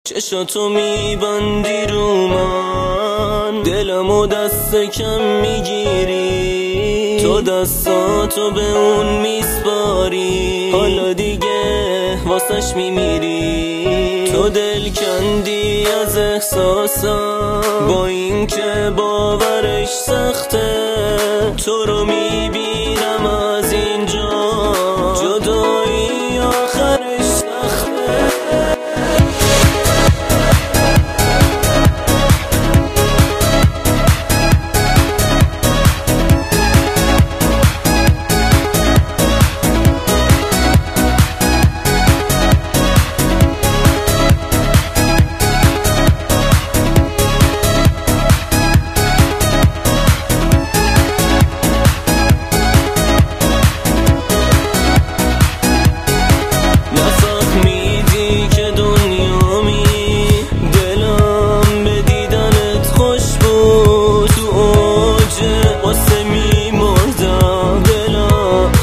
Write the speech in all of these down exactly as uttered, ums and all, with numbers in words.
چشاتو میبندی رو من، دلمو دست کم میگیری، تو دستاتو به اون میسپاری، حالا دیگه واسش میمیری. تو دل کندی از احساسم با این که باورش سخته، تو رو میبینم از اینجا جدایی آخرش سخته.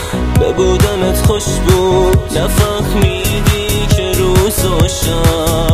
خوش بود نفهمیدی که روز و شب